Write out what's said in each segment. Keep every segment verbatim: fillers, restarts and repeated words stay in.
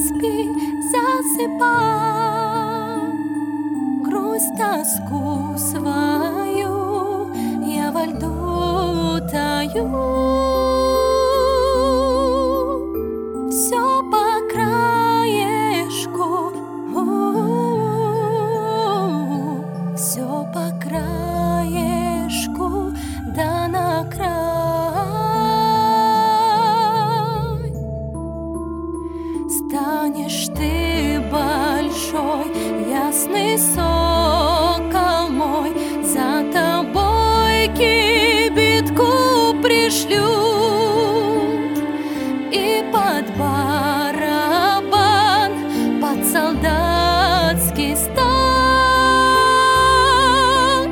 спи, засыпай. Грусть, тоску свою я во льду таю. Все по краешку, все по краешку, да на край. Станешь ты большой, ясный сокол мой, за тобой кибитку пришлют, и под барабан, под солдатский стан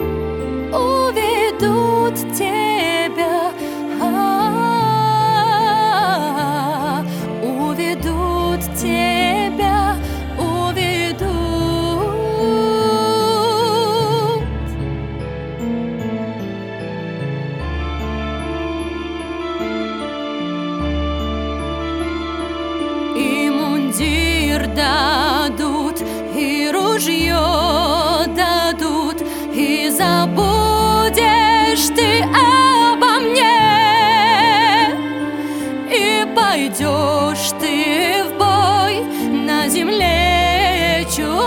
уведут тебя, а-а-а, уведут тебя, уведут. И мундир дадут, и ружье дадут, и забудешь ты обо мне, и пойдешь ты в бой на земле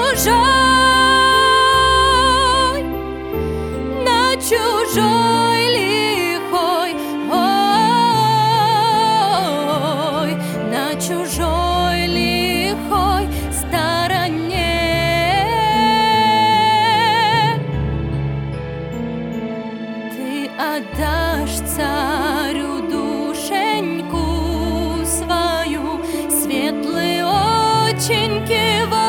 чужой, на чужой лихой, ой, на чужой лихой стороне. Ты отдашь царю душеньку свою, светлые оченьки.